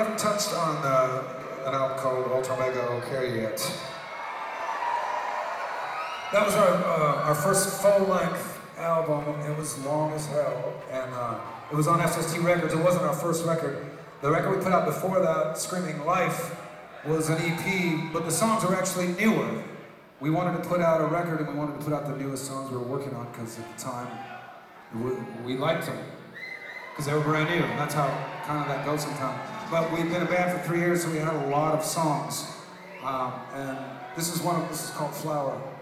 haven't touched on an album called Ultra Mega OK yet. That was our first full-length album. It was long as hell, and it was on SST Records. It wasn't our first record. The record we put out before that, Screaming Life, was an EP, but the songs were actually newer. We wanted to put out a record, and we wanted to put out the newest songs we were working on, because at the time, we liked them, because they were brand new, and that's how kind of that goes sometimes. But we've been a band for 3 years, so we had a lot of songs, and this is called Flower.